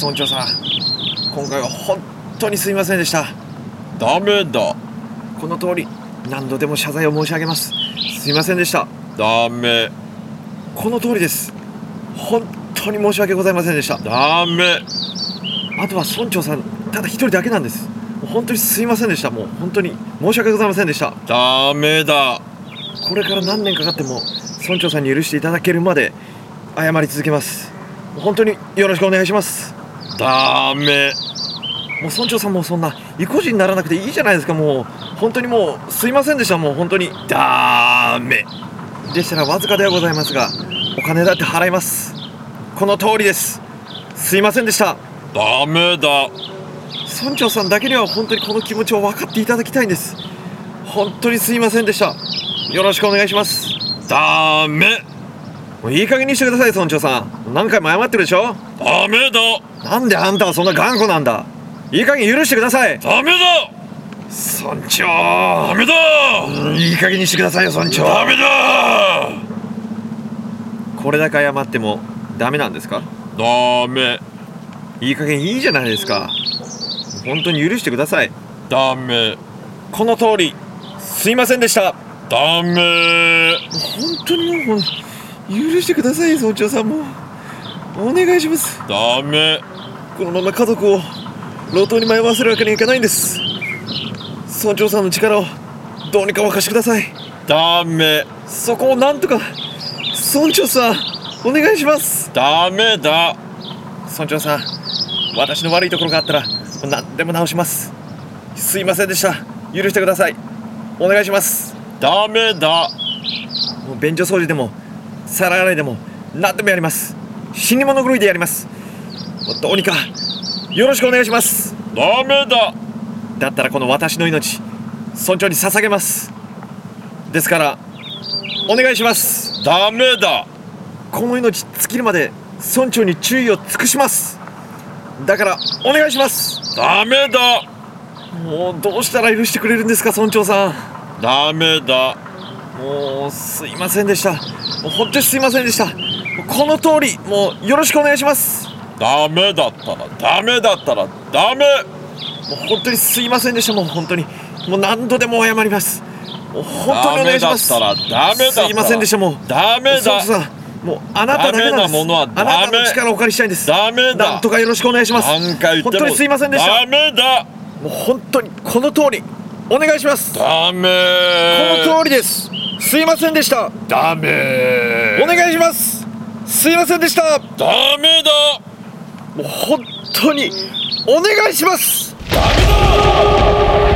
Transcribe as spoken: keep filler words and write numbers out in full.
村長さん、今回は本当にすいませんでした。 ダメだ。 この通り何度でも謝罪を申し上げます。すいませんでした。 ダメ。 この通りです。本当に申し訳ございませんでした。 ダメ。 あとは村長さんただ一人だけなんです。もう本当にすいませんでした。もう本当に申し訳ございませんでした。 ダメだ。 これから何年かかっても村長さんに許していただけるまで謝り続けます。本当によろしくお願いします。 ダメ。 もう村長さんもそんな意固地にならなくていいじゃないですか。もう本当にもうすいませんでした。もう本当にダメでしたらわずかではございますがお金だって払います。この通りです。すいませんでした。 ダメだ。 村長さんだけには本当にこの気持ちを分かっていただきたいんです。本当にすいませんでした。よろしくお願いします。 ダメ。 もういい加減にしてください。村長さん何回も謝ってるでしょ。 ダメだ。 なんであんたはそんな頑固なんだ。いい加減許してください。 ダメだ。 村長ダメだ。 いい加減にしてくださいよ村長。 ダメだ。 これだけ謝ってもダメなんですか。 ダメ。 いい加減いいじゃないですか。本当に許してください。 ダメ。 この通りすいませんでした。 ダメ。 本当にもう許してください。村長さんもお願いします。 ダメ。 このまま家族を路頭に迷わせるわけにはいかないんです。村長さんの力をどうにか沸かしてください。 ダメ。 そこをなんとか村長さんお願いします。 ダメだ。 村長さん私の悪いところがあったら何でも直します。すいませんでした。許してください。お願いします。 ダメだ。 もう便所掃除でも皿洗いでも何でもやります。死に物狂いでやります。もうどうにかよろしくお願いします。 ダメだ。 だったらこの私の命村長に捧げます。ですからお願いします。 ダメだ。 この命尽きるまで村長に注意を尽くします。だからお願いします。 ダメだ。 もうどうしたら許してくれるんですか村長さん。 ダメだ。 もうすいませんでした。もう本当にすいませんでした。この通りもうよろしくお願いします。 ダメだったらダメだったらダメ。 もう本当にすいませんでした。もう本当にもう何度でも謝ります。もう本当にお願いします。 ダメだったらダメだったらすいませんでした。もうダメだ。 村長さんもうあなただけなんです。 ダメなものはダメ。 あなたの力をお借りしたいんです。 ダメだ。 なんとかよろしくお願いします。 何回言っても本当にすいませんでした。 ダメだ。 もう本当にこの通りお願いします。 ダメ。 この通りです。すいませんでした。 ダメ。 お願いします。すいませんでした。 ダメだ。 もう本当にお願いします。 ダメだ。